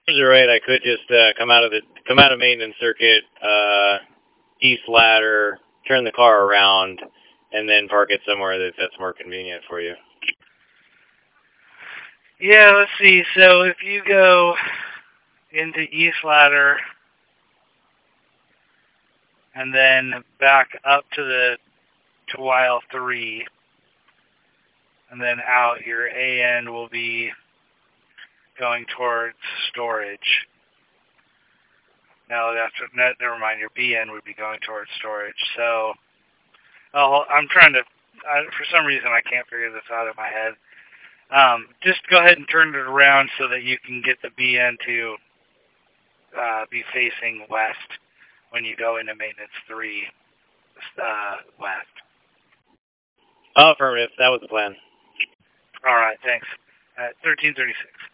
right, I could just come out of maintenance circuit, east ladder, turn the car around, and then park it somewhere that's more convenient for you. Yeah, let's see. So if you go into East Ladder and then back up to aisle 3 and then out, your A end will be going towards storage. No, never mind. Your B end would be going towards storage. So, I'm trying to. For some reason, I can't figure this out in my head. Just go ahead and turn it around so that you can get the B end to be facing west when you go into maintenance 3 west. Oh, affirmative. That was the plan. All right, thanks. 1336.